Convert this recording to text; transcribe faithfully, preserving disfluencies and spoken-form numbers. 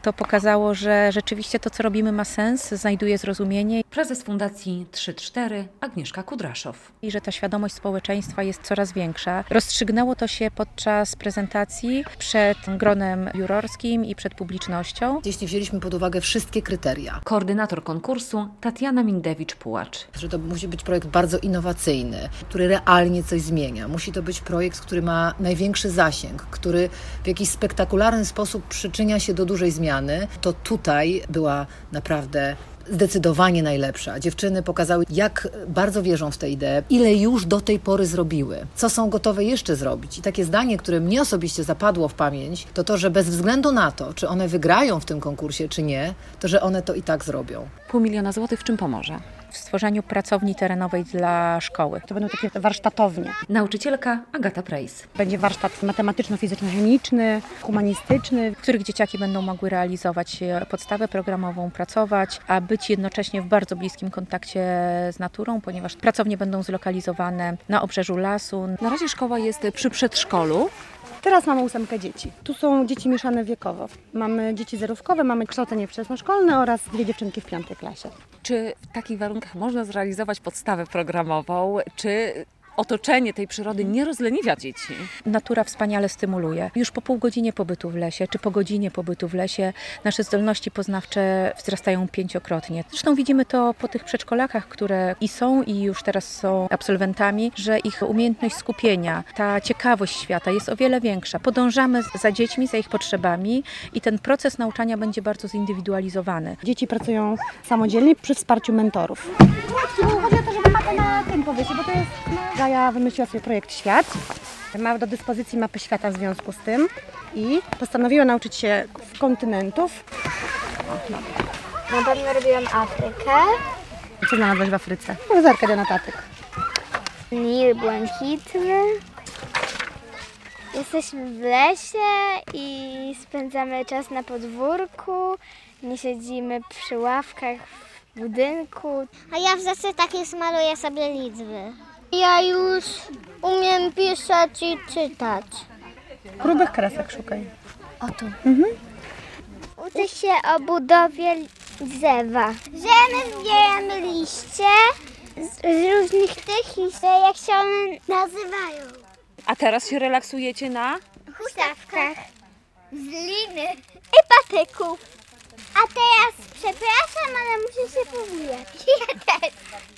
To pokazało, że rzeczywiście to, co robimy, ma sens, znajduje zrozumienie. Prezes Fundacji trzy cztery Agnieszka Kudraszow. I że ta świadomość społeczeństwa jest coraz większa. Rozstrzygnęło to się podczas prezentacji przed gronem jurorskim i przed publicznością. Jeśli wzięliśmy pod uwagę wszystkie kryteria. Koordynator konkursu Tatiana Mindewicz-Pułacz. Że to musi być projekt bardzo innowacyjny, który realnie coś zmienia. Musi to być projekt, który ma największy zasięg, który w jakiś spektakularny sposób przyczynia się do dużej zmiany. To tutaj była naprawdę zdecydowanie najlepsza. Dziewczyny pokazały, jak bardzo wierzą w tę ideę, ile już do tej pory zrobiły, co są gotowe jeszcze zrobić. I takie zdanie, które mnie osobiście zapadło w pamięć, to to, że bez względu na to, czy one wygrają w tym konkursie, czy nie, to że one to i tak zrobią. Pół miliona złotych w czym pomoże? W stworzeniu pracowni terenowej dla szkoły. To będą takie warsztatownie. Nauczycielka Agata Prejs. Będzie warsztat matematyczno-fizyczno-chemiczny, humanistyczny, w których dzieciaki będą mogły realizować podstawę programową, pracować, a być jednocześnie w bardzo bliskim kontakcie z naturą, ponieważ pracownie będą zlokalizowane na obrzeżu lasu. Na razie szkoła jest przy przedszkolu. Teraz mamy ósemkę dzieci. Tu są dzieci mieszane wiekowo. Mamy dzieci zerówkowe, mamy kształcenie wczesnoszkolne oraz dwie dziewczynki w piątej klasie. Czy w takich warunkach można zrealizować podstawę programową? Czy otoczenie tej przyrody nie rozleniwia dzieci? Natura wspaniale stymuluje. Już po pół godzinie pobytu w lesie, czy po godzinie pobytu w lesie nasze zdolności poznawcze wzrastają pięciokrotnie. Zresztą widzimy to po tych przedszkolakach, które i są, i już teraz są absolwentami, że ich umiejętność skupienia, ta ciekawość świata jest o wiele większa. Podążamy za dziećmi, za ich potrzebami i ten proces nauczania będzie bardzo zindywidualizowany. Dzieci pracują samodzielnie przy wsparciu mentorów. Chodzi o to, żeby mapę na tym powiesić, bo to jest... Gaja wymyśliła sobie projekt Świat. Ma do dyspozycji mapy świata w związku z tym i postanowiła nauczyć się kontynentów. Na pewno robiłam Afrykę. Co znalazłaś w Afryce? Arkadia na tatyk. Nil błękitny. Jesteśmy w lesie i spędzamy czas na podwórku. Nie siedzimy przy ławkach w budynku. A ja w zeszytach już maluję sobie liczby. Ja już umiem pisać i czytać. Grubych kresek szukaj. O tu. Mhm. Uczę się o budowie drzewa. Że my zbieramy liście z, z różnych tych i jak się one nazywają. A teraz się relaksujecie na? Huśtawkach z liny i patyków. A teraz przepraszam, ale muszę się powijać. Ja też.